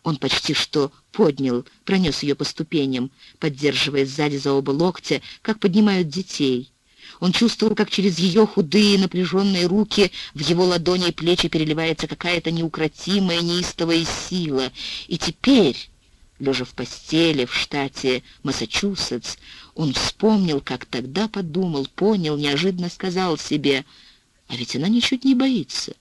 Он почти что поднял, пронес ее по ступеням, поддерживая сзади за оба локтя, как поднимают детей. Он чувствовал, как через ее худые напряженные руки в его ладони и плечи переливается какая-то неукротимая, неистовая сила. И теперь, лежа в постели в штате Массачусетс, он вспомнил, как тогда подумал, понял, неожиданно сказал себе: «А ведь она ничуть не боится.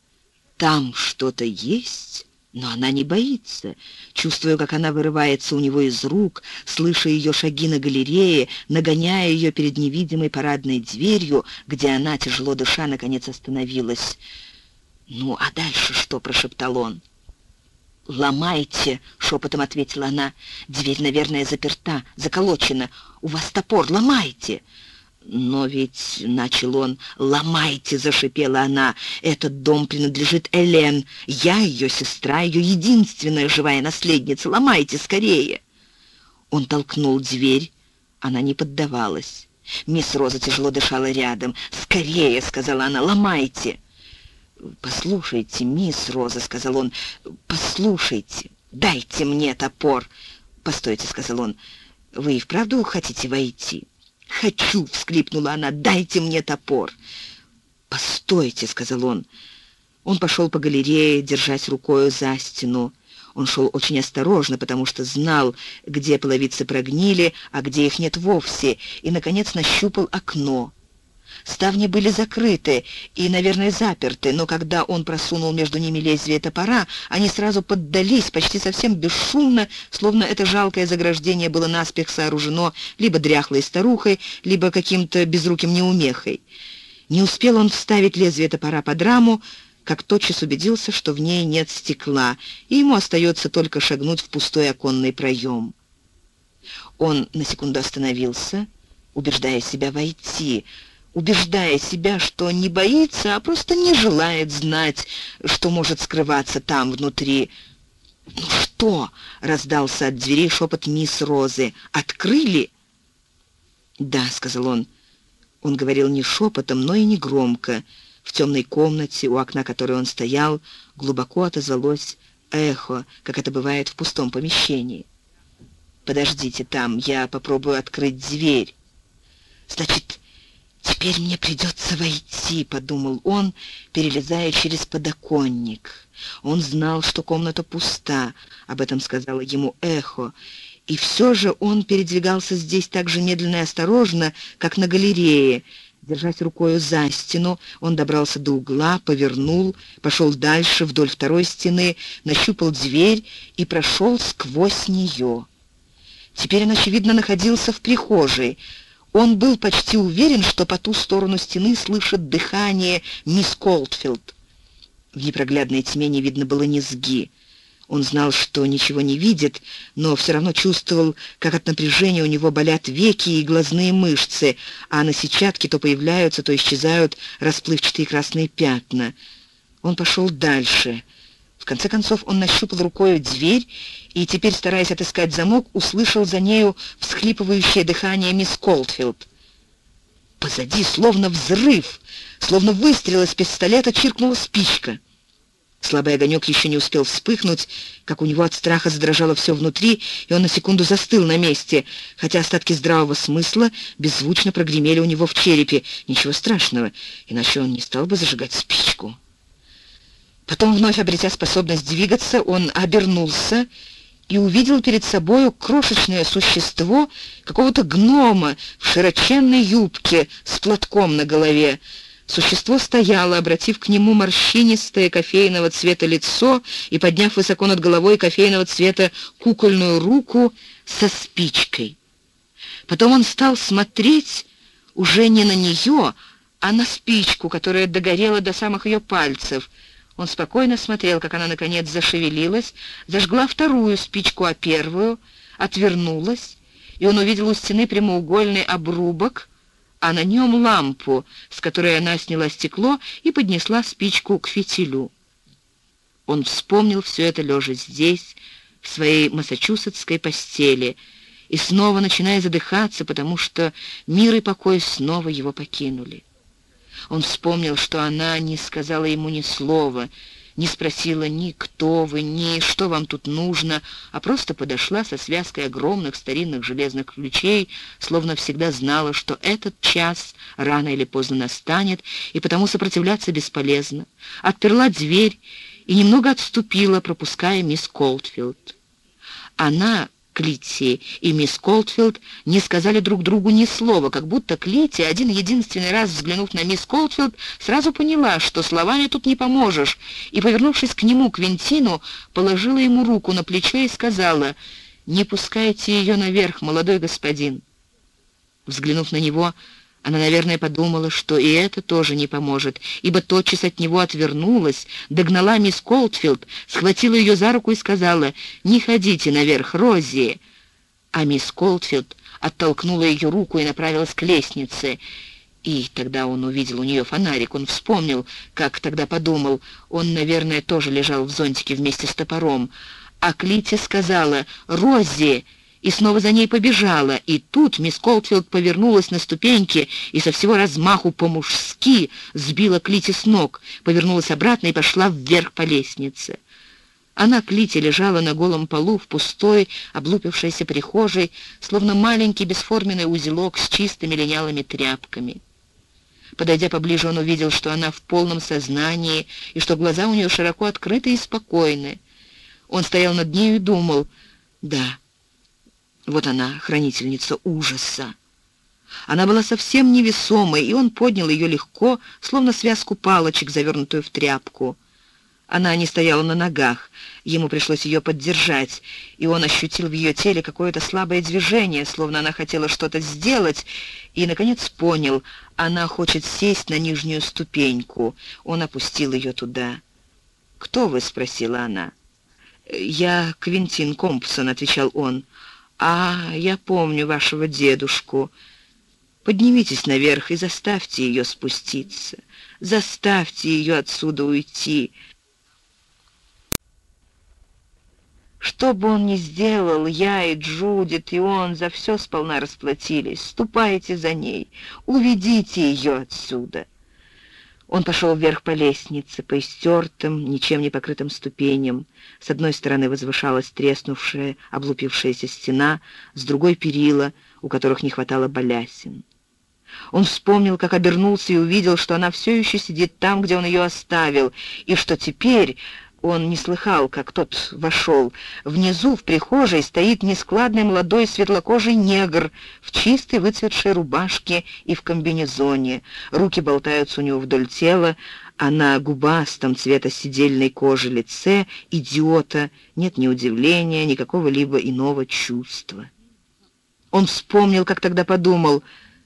Там что-то есть, но она не боится». Чувствуя, как она вырывается у него из рук, слыша ее шаги на галерее, нагоняя ее перед невидимой парадной дверью, где она, тяжело дыша, наконец остановилась. «Ну, а дальше что?» — прошептал он. «Ломайте!» — шепотом ответила она. «Дверь, наверное, заперта, заколочена. У вас топор, ломайте!» «Но ведь...» — начал он. «Ломайте!» — зашипела она. «Этот дом принадлежит Элен. Я ее сестра, ее единственная живая наследница. Ломайте скорее!» Он толкнул дверь. Она не поддавалась. Мисс Роза тяжело дышала рядом. «Скорее!» — сказала она. «Ломайте!» «Послушайте, мисс Роза», — сказал он, — «послушайте, дайте мне топор». «Постойте», — сказал он, — «вы и вправду хотите войти?» «Хочу», — всхлипнула она, — «дайте мне топор». «Постойте», — сказал он. Он пошел по галерее, держась рукою за стену. Он шел очень осторожно, потому что знал, где половицы прогнили, а где их нет вовсе, и, наконец, нащупал окно. Ставни были закрыты и, наверное, заперты, но когда он просунул между ними лезвие топора, они сразу поддались, почти совсем бесшумно, словно это жалкое заграждение было наспех сооружено либо дряхлой старухой, либо каким-то безруким неумехой. Не успел он вставить лезвие топора под раму, как тотчас убедился, что в ней нет стекла, и ему остается только шагнуть в пустой оконный проем. Он на секунду остановился, убеждая себя войти, убеждая себя, что не боится, а просто не желает знать, что может скрываться там внутри. «Ну что?» — раздался от двери шепот мисс Розы. «Открыли?» «Да», — сказал он. Он говорил не шепотом, но и не громко. В темной комнате, у окна которой он стоял, глубоко отозвалось эхо, как это бывает в пустом помещении. «Подождите там, я попробую открыть дверь». «Значит, теперь мне придется войти», — подумал он, перелезая через подоконник. Он знал, что комната пуста, об этом сказала ему эхо, и все же он передвигался здесь так же медленно и осторожно, как на галерее. Держась рукою за стену, он добрался до угла, повернул, пошел дальше вдоль второй стены, нащупал дверь и прошел сквозь нее. Теперь он, очевидно, находился в прихожей. Он был почти уверен, что по ту сторону стены слышит дыхание мисс Колдфилд. В непроглядной тьме не видно было низги. Он знал, что ничего не видит, но все равно чувствовал, как от напряжения у него болят веки и глазные мышцы, а на сетчатке то появляются, то исчезают расплывчатые красные пятна. Он пошел дальше. В конце концов он нащупал рукою дверь и теперь, стараясь отыскать замок, услышал за нею всхлипывающее дыхание мисс Колдфилд. Позади, словно взрыв, словно выстрел из пистолета, чиркнула спичка. Слабый огонек еще не успел вспыхнуть, как у него от страха задрожало все внутри, и он на секунду застыл на месте, хотя остатки здравого смысла беззвучно прогремели у него в черепе. Ничего страшного, иначе он не стал бы зажигать спичку. Потом, вновь обретя способность двигаться, он обернулся и увидел перед собою крошечное существо какого-то гнома в широченной юбке с платком на голове. Существо стояло, обратив к нему морщинистое кофейного цвета лицо и подняв высоко над головой кофейного цвета кукольную руку со спичкой. Потом он стал смотреть уже не на нее, а на спичку, которая догорела до самых ее пальцев. Он спокойно смотрел, как она, наконец, зашевелилась, зажгла вторую спичку, а первую, отвернулась, и он увидел у стены прямоугольный обрубок, а на нем лампу, с которой она сняла стекло и поднесла спичку к фитилю. Он вспомнил все это, лежа здесь, в своей массачусетской постели, и снова начиная задыхаться, потому что мир и покой снова его покинули. Он вспомнил, что она не сказала ему ни слова, не спросила ни кто вы, ни что вам тут нужно, а просто подошла со связкой огромных старинных железных ключей, словно всегда знала, что этот час рано или поздно настанет, и потому сопротивляться бесполезно. Отперла дверь и немного отступила, пропуская мисс Колтфилд. Она, Клитти и мисс Колтфилд, не сказали друг другу ни слова, как будто Клитти, один-единственный раз взглянув на мисс Колтфилд, сразу поняла, что словами тут не поможешь, и, повернувшись к нему, Квинтину, положила ему руку на плечо и сказала: «Не пускайте ее наверх, молодой господин». Взглянув на него, она, наверное, подумала, что и это тоже не поможет, ибо тотчас от него отвернулась, догнала мисс Колтфилд, схватила ее за руку и сказала: «Не ходите наверх, Рози!» А мисс Колтфилд оттолкнула ее руку и направилась к лестнице. И тогда он увидел у нее фонарик. Он вспомнил, как тогда подумал. Он, наверное, тоже лежал в зонтике вместе с топором. А Клитти сказала: «Рози!» и снова за ней побежала, и тут мисс Колтфилд повернулась на ступеньки и со всего размаху по-мужски сбила Клитти с ног, повернулась обратно и пошла вверх по лестнице. Она, Клитти, лежала на голом полу в пустой, облупившейся прихожей, словно маленький бесформенный узелок с чистыми линялыми тряпками. Подойдя поближе, он увидел, что она в полном сознании и что глаза у нее широко открыты и спокойны. Он стоял над нею и думал: «Да, вот она, хранительница ужаса». Она была совсем невесомой, и он поднял ее легко, словно связку палочек, завернутую в тряпку. Она не стояла на ногах, ему пришлось ее поддержать, и он ощутил в ее теле какое-то слабое движение, словно она хотела что-то сделать, и, наконец, понял, она хочет сесть на нижнюю ступеньку. Он опустил ее туда. «Кто вы?» — спросила она. «Я Квинтин Компсон», — отвечал он. «А, я помню вашего дедушку. Поднимитесь наверх и заставьте ее спуститься. Заставьте ее отсюда уйти. Что бы он ни сделал, я и Джудит, и он за все сполна расплатились. Ступайте за ней, уведите ее отсюда». Он пошел вверх по лестнице, по истертым, ничем не покрытым ступеням. С одной стороны возвышалась треснувшая, облупившаяся стена, с другой — перила, у которых не хватало балясин. Он вспомнил, как обернулся и увидел, что она все еще сидит там, где он ее оставил, и что теперь... Он не слыхал, как тот вошел. Внизу, в прихожей, стоит нескладный молодой светлокожий негр в чистой выцветшей рубашке и в комбинезоне. Руки болтаются у него вдоль тела, а на губастом цвета седельной кожи лице идиота нет ни удивления, ни какого-либо иного чувства. Он вспомнил, как тогда подумал: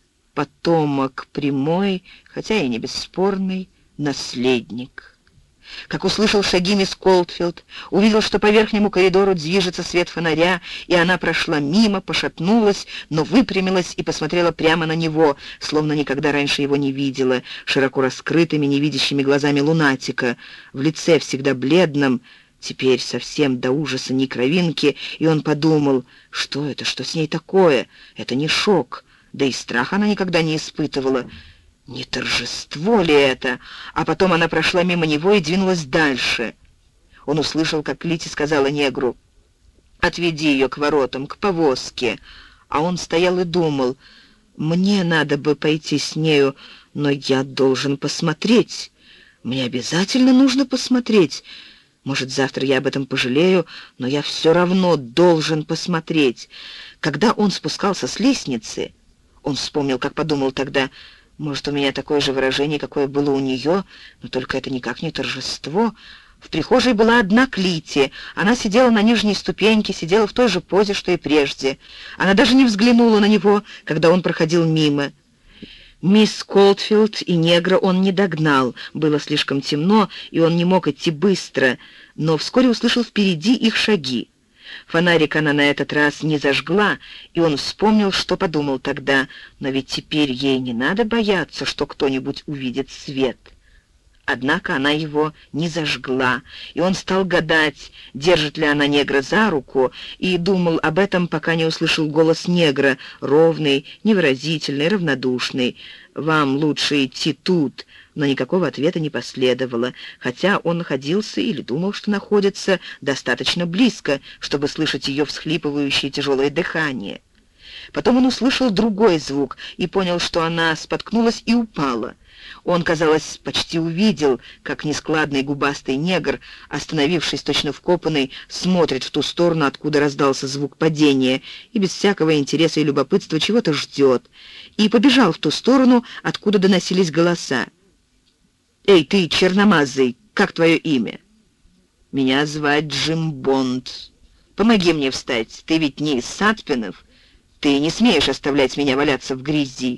потомок прямой, хотя и не бесспорный, наследник. Как услышал шаги мисс Колтфилд, увидел, что по верхнему коридору движется свет фонаря, и она прошла мимо, пошатнулась, но выпрямилась и посмотрела прямо на него, словно никогда раньше его не видела, широко раскрытыми невидящими глазами лунатика, в лице всегда бледном, теперь совсем до ужаса ни кровинки, и он подумал: что это, что с ней такое? Это не шок, да и страх она никогда не испытывала. Не торжество ли это? А потом она прошла мимо него и двинулась дальше. Он услышал, как Клитти сказала негру: «Отведи ее к воротам, к повозке». А он стоял и думал: «Мне надо бы пойти с нею, но я должен посмотреть. Мне обязательно нужно посмотреть. Может, завтра я об этом пожалею, но я все равно должен посмотреть». Когда он спускался с лестницы, он вспомнил, как подумал тогда: может, у меня такое же выражение, какое было у нее, но только это никак не торжество. В прихожей была одна Клитти. Она сидела на нижней ступеньке, сидела в той же позе, что и прежде. Она даже не взглянула на него, когда он проходил мимо. Мисс Колтфилд и негра он не догнал. Было слишком темно, и он не мог идти быстро, но вскоре услышал впереди их шаги. Фонарик она на этот раз не зажгла, и он вспомнил, что подумал тогда: но ведь теперь ей не надо бояться, что кто-нибудь увидит свет. Однако она его не зажгла, и он стал гадать, держит ли она негра за руку, и думал об этом, пока не услышал голос негра, ровный, невыразительный, равнодушный. «Вам лучше идти тут, Но никакого ответа не последовало, хотя он находился или думал, что находится достаточно близко, чтобы слышать ее всхлипывающее тяжелое дыхание. Потом он услышал другой звук и понял, что она споткнулась и упала. Он, казалось, почти увидел, как нескладный губастый негр, остановившись точно вкопанный, смотрит в ту сторону, откуда раздался звук падения, и без всякого интереса и любопытства чего-то ждет, и побежал в ту сторону, откуда доносились голоса. «Эй, ты, черномазый, как твое имя?» «Меня звать Джим Бонд. Помоги мне встать, ты ведь не из Сатпинов. Ты не смеешь оставлять меня валяться в грязи».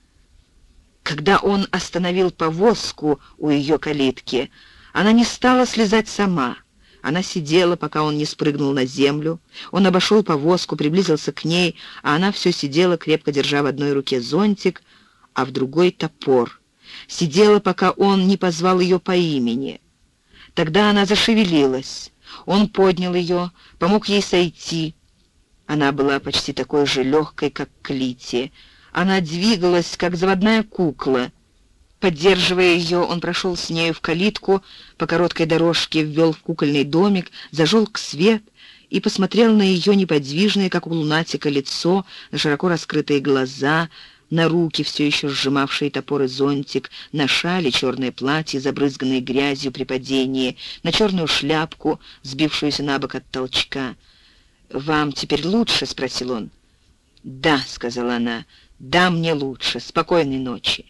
Когда он остановил повозку у ее калитки, она не стала слезать сама. Она сидела, пока он не спрыгнул на землю. Он обошел повозку, приблизился к ней, а она все сидела, крепко держа в одной руке зонтик, а в другой топор. Сидела, пока он не позвал ее по имени. Тогда она зашевелилась. Он поднял ее, помог ей сойти. Она была почти такой же легкой, как Клити. Она двигалась, как заводная кукла. Поддерживая ее, он прошел с нею в калитку, по короткой дорожке ввел в кукольный домик, зажег свет и посмотрел на ее неподвижное, как у лунатика, лицо, на широко раскрытые глаза, на руки, все еще сжимавшие топор и зонтик, на шале черное платье, забрызганное грязью при падении, на черную шляпку, сбившуюся на бок от толчка. «Вам теперь лучше?» — спросил он. «Да», — сказала она, — «да, мне лучше. Спокойной ночи».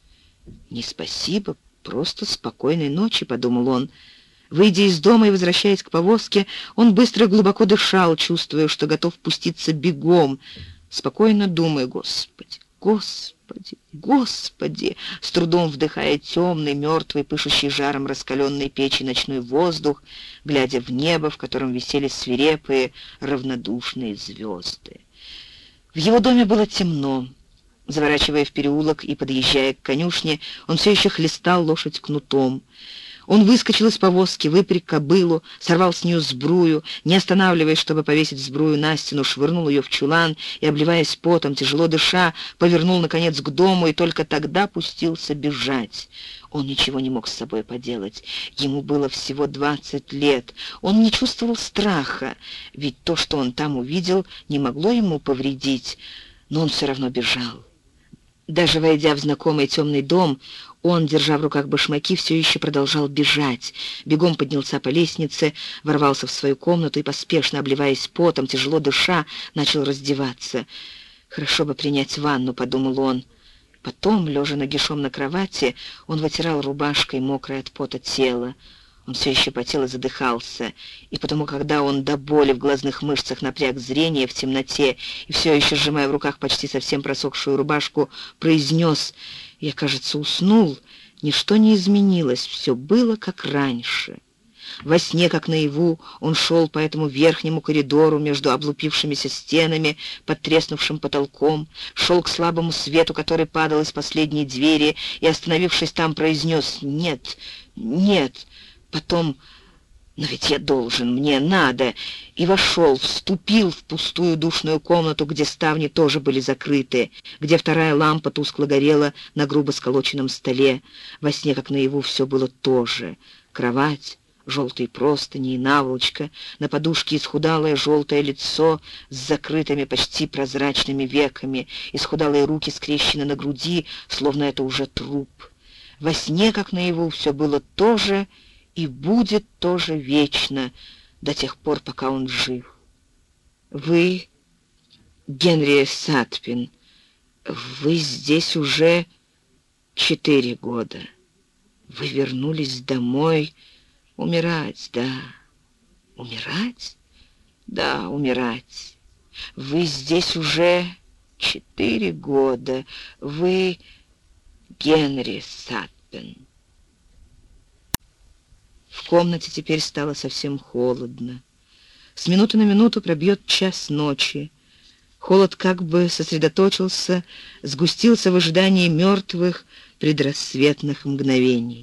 «Не спасибо, просто спокойной ночи», — подумал он. Выйдя из дома и возвращаясь к повозке, он быстро и глубоко дышал, чувствуя, что готов пуститься бегом. Спокойно думая: «Господи, Господи, Господи!» с трудом вдыхая темный, мертвый, пышущий жаром раскаленной печи ночной воздух, глядя в небо, в котором висели свирепые, равнодушные звезды. В его доме было темно. Заворачивая в переулок и подъезжая к конюшне, он все еще хлестал лошадь кнутом. Он выскочил из повозки, выпряг кобылу, сорвал с нее сбрую, не останавливаясь, чтобы повесить сбрую на стену, швырнул ее в чулан и, обливаясь потом, тяжело дыша, повернул, наконец, к дому и только тогда пустился бежать. Он ничего не мог с собой поделать. Ему было всего 20 лет. Он не чувствовал страха, ведь то, что он там увидел, не могло ему повредить, но он все равно бежал. Даже войдя в знакомый темный дом, он, держа в руках башмаки, все еще продолжал бежать. Бегом поднялся по лестнице, ворвался в свою комнату и, поспешно обливаясь потом, тяжело дыша, начал раздеваться. «Хорошо бы принять ванну», — подумал он. Потом, лежа нагишом на кровати, он вытирал рубашкой мокрое от пота тело. Он все еще потел и задыхался, и потому, когда он до боли в глазных мышцах напряг зрение в темноте и все еще, сжимая в руках почти совсем просохшую рубашку, произнес: «Я, кажется, уснул», ничто не изменилось, все было как раньше. Во сне, как наяву, он шел по этому верхнему коридору между облупившимися стенами, под треснувшим потолком, шел к слабому свету, который падал из последней двери, и, остановившись там, произнес: «Нет, нет». Потом: «Но ведь я должен, мне надо», и вошел, вступил в пустую душную комнату, где ставни тоже были закрыты, где вторая лампа тускло горела на грубо сколоченном столе. Во сне, как наяву, все было то же. Кровать, желтые простыни и наволочка, на подушке исхудалое желтое лицо с закрытыми почти прозрачными веками, исхудалые руки скрещены на груди, словно это уже труп. Во сне, как наяву, все было то же и будет тоже вечно, до тех пор, пока он жив. «Вы, Генри Сатпин, вы здесь уже 4 года. Вы вернулись домой умирать, да? Умирать? Да, умирать. Вы здесь уже 4 года. Вы Генри Сатпин». В комнате теперь стало совсем холодно. С минуты на минуту пробьет час ночи. Холод как бы сосредоточился, сгустился в ожидании мертвых предрассветных мгновений.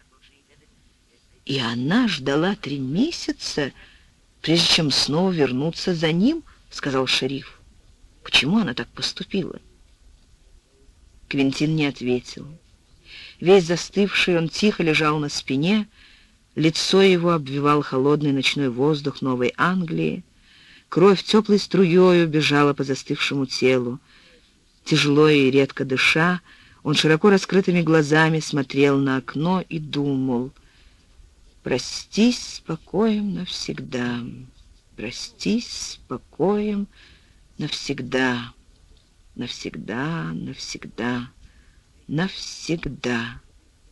И она ждала 3 месяца, прежде чем снова вернуться за ним, сказал шериф. Почему она так поступила? Квентин не ответил. Весь застывший, он тихо лежал на спине, лицо его обвивал холодный ночной воздух Новой Англии, кровь теплой струёю бежала по застывшему телу. Тяжело и редко дыша, он широко раскрытыми глазами смотрел на окно и думал: «Простись с покоем навсегда, простись с покоем навсегда, навсегда, навсегда, навсегда».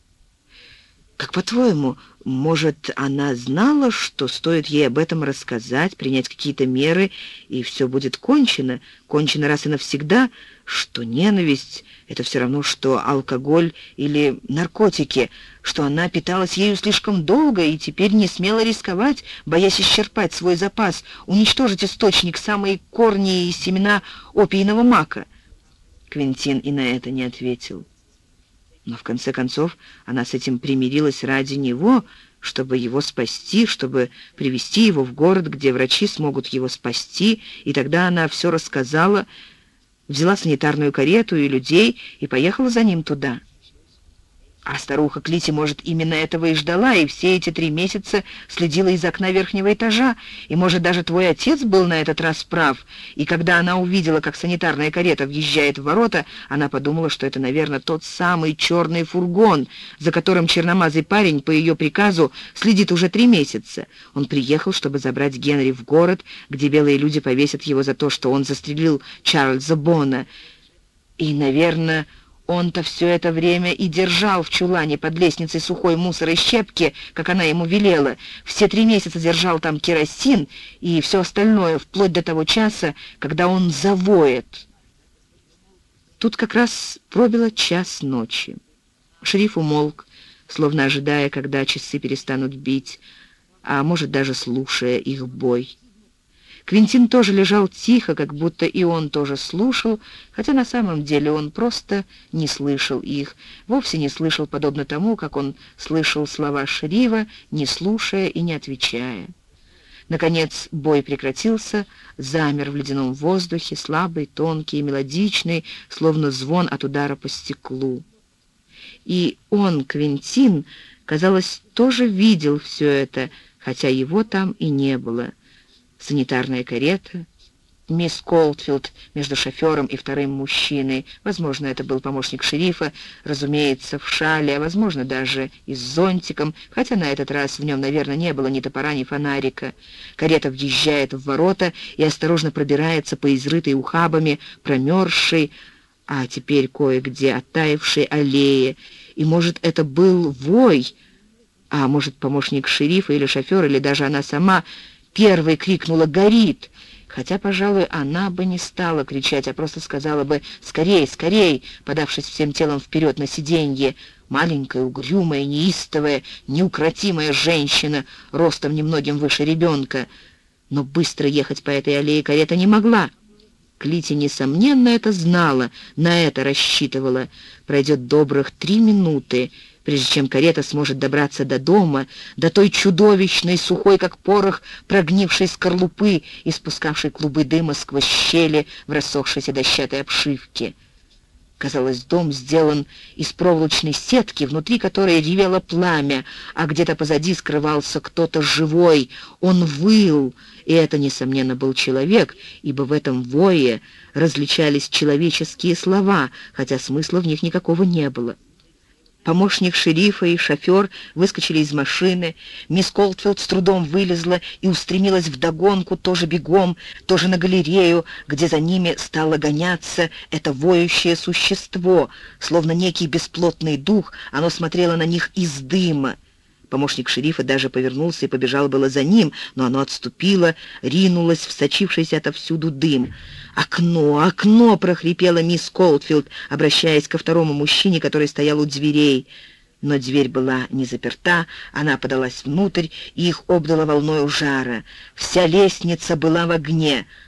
Как по-твоему, может, она знала, что стоит ей об этом рассказать, принять какие-то меры, и все будет кончено, кончено раз и навсегда, что ненависть — это все равно, что алкоголь или наркотики, что она питалась ею слишком долго и теперь не смела рисковать, боясь исчерпать свой запас, уничтожить источник, самые корни и семена опийного мака? Квентин и на это не ответил. Но в конце концов она с этим примирилась ради него, чтобы его спасти, чтобы привести его в город, где врачи смогут его спасти, и тогда она все рассказала, взяла санитарную карету и людей и поехала за ним туда. А старуха Клити, может, именно этого и ждала, и все эти 3 месяца следила из окна верхнего этажа, и, может, даже твой отец был на этот раз прав, и когда она увидела, как санитарная карета въезжает в ворота, она подумала, что это, наверное, тот самый черный фургон, за которым черномазый парень по ее приказу следит уже 3 месяца. Он приехал, чтобы забрать Генри в город, где белые люди повесят его за то, что он застрелил Чарльза Бона. И, наверное, он-то все это время и держал в чулане под лестницей сухой мусор и щепки, как она ему велела. Все 3 месяца держал там керосин и все остальное, вплоть до того часа, когда он завоет. Тут как раз пробило 1:00 ночи. Шериф умолк, словно ожидая, когда часы перестанут бить, а может, даже слушая их бой. Квентин тоже лежал тихо, как будто и он тоже слушал, хотя на самом деле он просто не слышал их, вовсе не слышал, подобно тому, как он слышал слова шерифа, не слушая и не отвечая. Наконец бой прекратился, замер в ледяном воздухе, слабый, тонкий и мелодичный, словно звон от удара по стеклу. И он, Квентин, казалось, тоже видел все это, хотя его там и не было. Санитарная карета, мисс Колтфилд между шофером и вторым мужчиной, возможно, это был помощник шерифа, разумеется, в шале, а возможно, даже и с зонтиком, хотя на этот раз в нем, наверное, не было ни топора, ни фонарика. Карета въезжает в ворота и осторожно пробирается по изрытой ухабами, промерзшей, а теперь кое-где оттаившей аллее, и, может, это был вой, а может, помощник шерифа или шофер, или даже она сама первой крикнула «Горит!», хотя, пожалуй, она бы не стала кричать, а просто сказала бы «Скорей, скорей!», подавшись всем телом вперед на сиденье. Маленькая, угрюмая, неистовая, неукротимая женщина, ростом немногим выше ребенка. Но быстро ехать по этой аллее карета не могла. Клити, несомненно, это знала, на это рассчитывала. Пройдет добрых 3 минуты, прежде чем карета сможет добраться до дома, до той чудовищной, сухой, как порох, прогнившей скорлупы, испускавшей клубы дыма сквозь щели в рассохшейся дощатой обшивке. Казалось, дом сделан из проволочной сетки, внутри которой ревело пламя, а где-то позади скрывался кто-то живой. Он выл, и это, несомненно, был человек, ибо в этом вое различались человеческие слова, хотя смысла в них никакого не было. Помощник шерифа и шофер выскочили из машины. Мисс Колтфилд с трудом вылезла и устремилась вдогонку, тоже бегом, тоже на галерею, где за ними стало гоняться это воющее существо. Словно некий бесплотный дух, оно смотрело на них из дыма. Помощник шерифа даже повернулся и побежал было за ним, но оно отступило, ринулось в сочившийся отовсюду дым. «Окно! Окно!» — прохрипела мисс Колтфилд, обращаясь ко второму мужчине, который стоял у дверей. Но дверь была не заперта, она подалась внутрь, и их обдало волною жара. Вся лестница была в огне.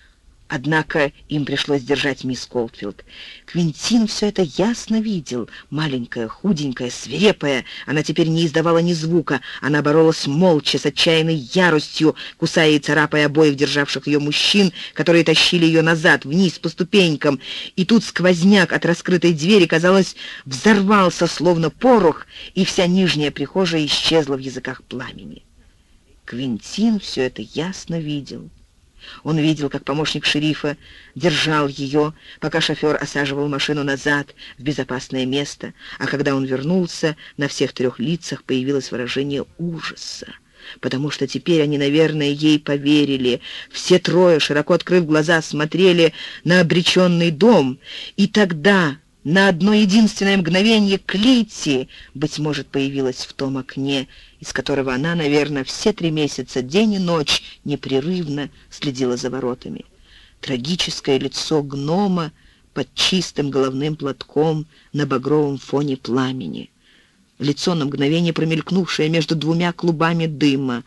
Однако им пришлось держать мисс Колфилд. Квинтин все это ясно видел. Маленькая, худенькая, свирепая, она теперь не издавала ни звука. Она боролась молча, с отчаянной яростью, кусая и царапая обоих державших ее мужчин, которые тащили ее назад, вниз по ступенькам. И тут сквозняк от раскрытой двери, казалось, взорвался, словно порох, и вся нижняя прихожая исчезла в языках пламени. Квинтин все это ясно видел. Он видел, как помощник шерифа держал ее, пока шофер осаживал машину назад в безопасное место, а когда он вернулся, на всех трех лицах появилось выражение ужаса, потому что теперь они, наверное, ей поверили. Все трое, широко открыв глаза, смотрели на обреченный дом, и тогда на одно единственное мгновение Клитти, быть может, появилась в том окне, из которого она, наверное, все 3 месяца, день и ночь, непрерывно следила за воротами. Трагическое лицо гнома под чистым головным платком на багровом фоне пламени. Лицо, на мгновение промелькнувшее между 2 клубами дыма.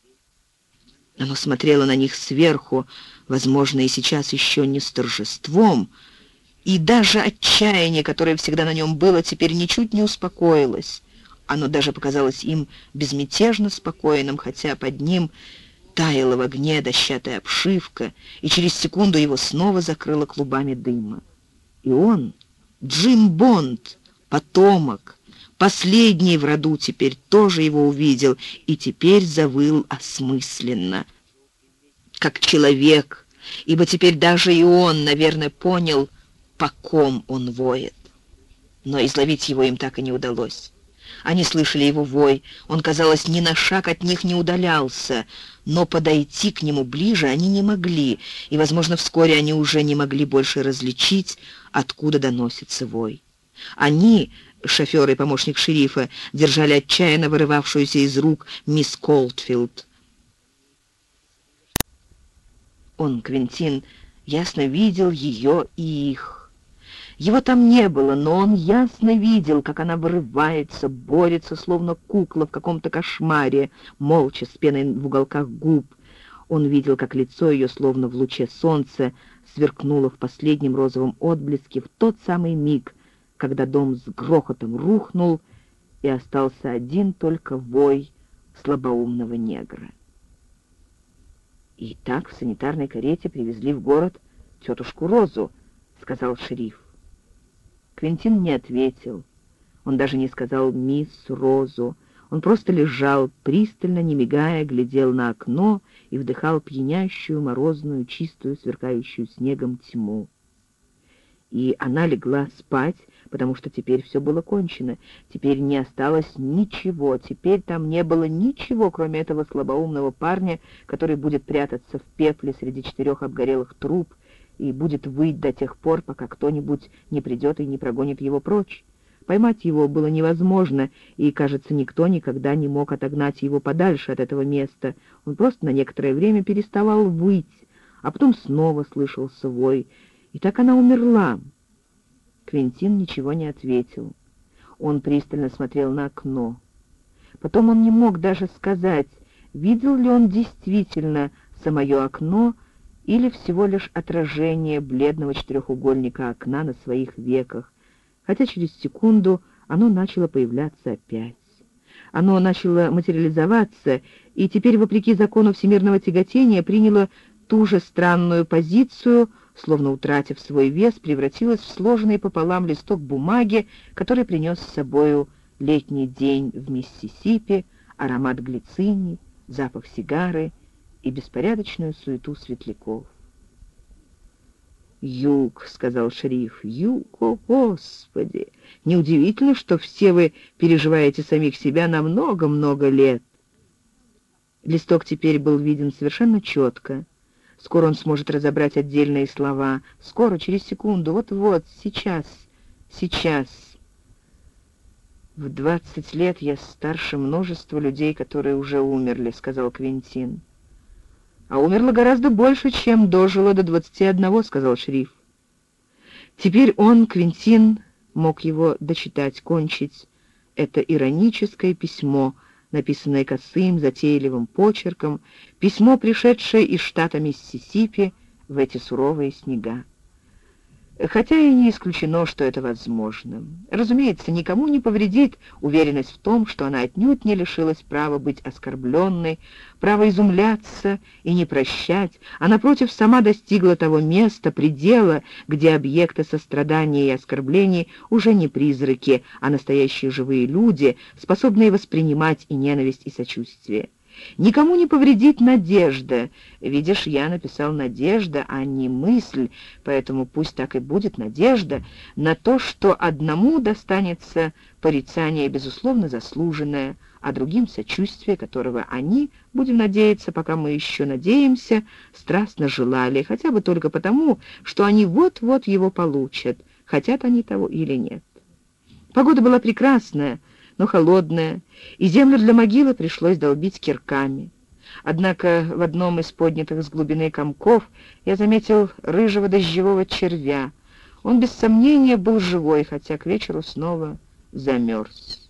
Оно смотрело на них сверху, возможно, и сейчас еще не с торжеством, и даже отчаяние, которое всегда на нем было, теперь ничуть не успокоилось. Оно даже показалось им безмятежно спокойным, хотя под ним таяла в огне дощатая обшивка, и через секунду его снова закрыло клубами дыма. И он, Джим Бонд, потомок, последний в роду, теперь тоже его увидел, и теперь завыл осмысленно, как человек, ибо теперь даже и он, наверное, понял, по ком он воет. Но изловить его им так и не удалось. Они слышали его вой, он, казалось, ни на шаг от них не удалялся, но подойти к нему ближе они не могли, и, возможно, вскоре они уже не могли больше различить, откуда доносится вой. Они, шофер и помощник шерифа, держали отчаянно вырывавшуюся из рук мисс Колфилд. Он, Квинтин, ясно видел ее и их. Его там не было, но он ясно видел, как она вырывается, борется, словно кукла в каком-то кошмаре, молча, с пеной в уголках губ. Он видел, как лицо ее, словно в луче солнца, сверкнуло в последнем розовом отблеске в тот самый миг, когда дом с грохотом рухнул, и остался один только вой слабоумного негра. «И так в санитарной карете привезли в город тетушку Розу», — сказал шериф. Квинтин не ответил. Он даже не сказал «мисс Розу». Он просто лежал, пристально, не мигая, глядел на окно и вдыхал пьянящую, морозную, чистую, сверкающую снегом тьму. И она легла спать, потому что теперь все было кончено. Теперь не осталось ничего. Теперь там не было ничего, кроме этого слабоумного парня, который будет прятаться в пепле среди 4 обгорелых труб, и будет выть до тех пор, пока кто-нибудь не придет и не прогонит его прочь. Поймать его было невозможно, и, кажется, никто никогда не мог отогнать его подальше от этого места. Он просто на некоторое время переставал выть, а потом снова слышался вой. И так она умерла. Квинтин ничего не ответил. Он пристально смотрел на окно. Потом он не мог даже сказать, видел ли он действительно самое окно, или всего лишь отражение бледного четырехугольника окна на своих веках, хотя через секунду оно начало появляться опять. Оно начало материализоваться, и теперь, вопреки закону всемирного тяготения, приняло ту же странную позицию, словно утратив свой вес, превратилось в сложенный пополам листок бумаги, который принес с собою летний день в Миссисипи, аромат глицини, запах сигары и беспорядочную суету светляков. «Юг», — сказал шериф, — «юг, о Господи! Неудивительно, что все вы переживаете самих себя на много-много лет». Листок теперь был виден совершенно четко. Скоро он сможет разобрать отдельные слова. Скоро, через секунду, вот-вот, сейчас. «В 20 лет я старше множества людей, которые уже умерли», — сказал Квинтин. «А умерло гораздо больше, чем дожило до 21, — сказал шериф. Теперь он, Квинтин, мог его дочитать, кончить. Это ироническое письмо, написанное косым, затейливым почерком, письмо, пришедшее из штата Миссисипи в эти суровые снега. Хотя и не исключено, что это возможно. Разумеется, никому не повредит уверенность в том, что она отнюдь не лишилась права быть оскорбленной, права изумляться и не прощать, а, напротив, сама достигла того места, предела, где объекты сострадания и оскорблений уже не призраки, а настоящие живые люди, способные воспринимать и ненависть, и сочувствие. Никому не повредит надежда. Видишь, я написал «надежда», а не «мысль», поэтому пусть так и будет надежда на то, что одному достанется порицание, безусловно, заслуженное, а другим сочувствие, которого они, будем надеяться, пока мы еще надеемся, страстно желали, хотя бы только потому, что они вот-вот его получат, хотят они того или нет. Погода была прекрасная, но холодная, и землю для могилы пришлось долбить кирками. Однако в одном из поднятых с глубины комков я заметил рыжего дождевого червя. Он без сомнения был живой, хотя к вечеру снова замерз.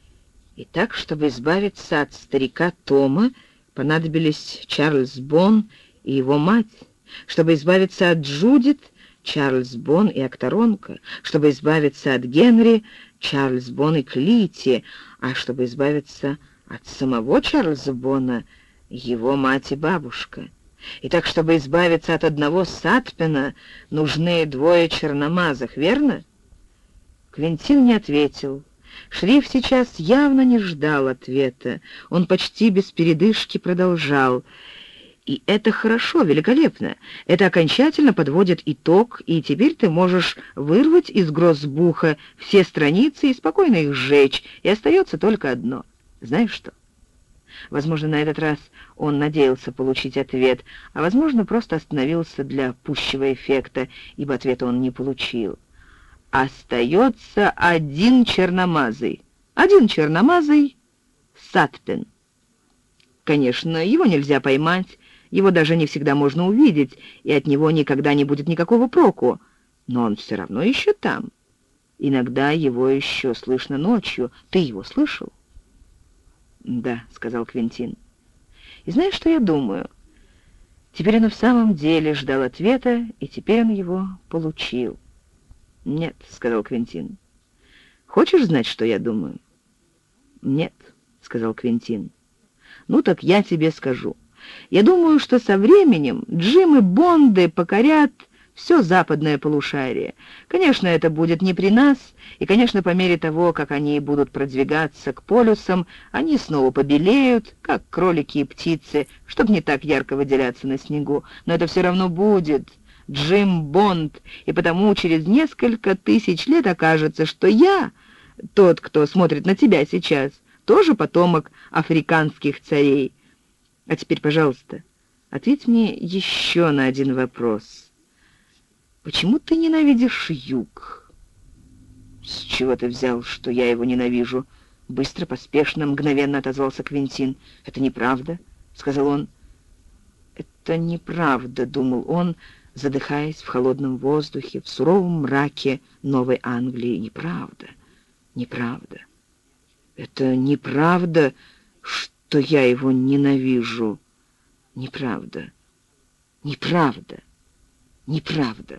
И так, чтобы избавиться от старика Тома, понадобились Чарльз Бон и его мать. Чтобы избавиться от Джудит, Чарльз Бон и акторонка. Чтобы избавиться от Генри, Чарльз Бон и Клити, а чтобы избавиться от самого Чарльза Бона, его мать и бабушка. И так, чтобы избавиться от одного Сатпена, нужны двое черномазых, верно? Квентин не ответил. Шриф сейчас явно не ждал ответа. Он почти без передышки продолжал. И это хорошо, великолепно. Это окончательно подводит итог, и теперь ты можешь вырвать из гроссбуха все страницы и спокойно их сжечь, и остается только одно. Знаешь что? Возможно, на этот раз он надеялся получить ответ, а, возможно, просто остановился для пущего эффекта, ибо ответа он не получил. Остается один черномазый. Один черномазый Сатпен. Конечно, его нельзя поймать, его даже не всегда можно увидеть, и от него никогда не будет никакого проку. Но он все равно еще там. Иногда его еще слышно ночью. Ты его слышал? «Да», — сказал Квентин. «И знаешь, что я думаю? Теперь он и в самом деле ждал ответа, и теперь он его получил». «Нет», — сказал Квентин. «Хочешь знать, что я думаю?» «Нет», — сказал Квентин. «Ну так я тебе скажу. Я думаю, что со временем Джим и Бонды покорят все западное полушарие. Конечно, это будет не при нас, и, конечно, по мере того, как они будут продвигаться к полюсам, они снова побелеют, как кролики и птицы, чтобы не так ярко выделяться на снегу. Но это все равно будет Джим Бонд, и потому через несколько тысяч лет окажется, что я, тот, кто смотрит на тебя сейчас, тоже потомок африканских царей. А теперь, пожалуйста, ответь мне еще на один вопрос. Почему ты ненавидишь юг?» «С чего ты взял, что я его ненавижу?» Быстро, поспешно, мгновенно отозвался Квентин. «Это неправда», — сказал он. «Это неправда», — думал он, задыхаясь в холодном воздухе, в суровом мраке Новой Англии. «Неправда, неправда. Это неправда, что я его ненавижу. Неправда, неправда, неправда».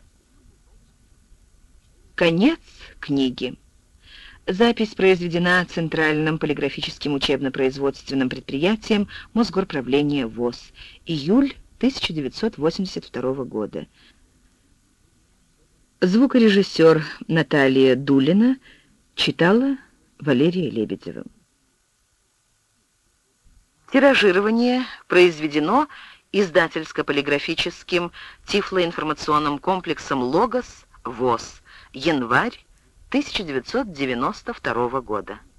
Конец книги. Запись произведена Центральным полиграфическим учебно-производственным предприятием Мосгорправления ВОС. Июль 1982 года. Звукорежиссер Наталья Дулина читала Валерия Лебедева. Тиражирование произведено издательско-полиграфическим тифлоинформационным комплексом «Логос» ВОС. Январь 1992 года.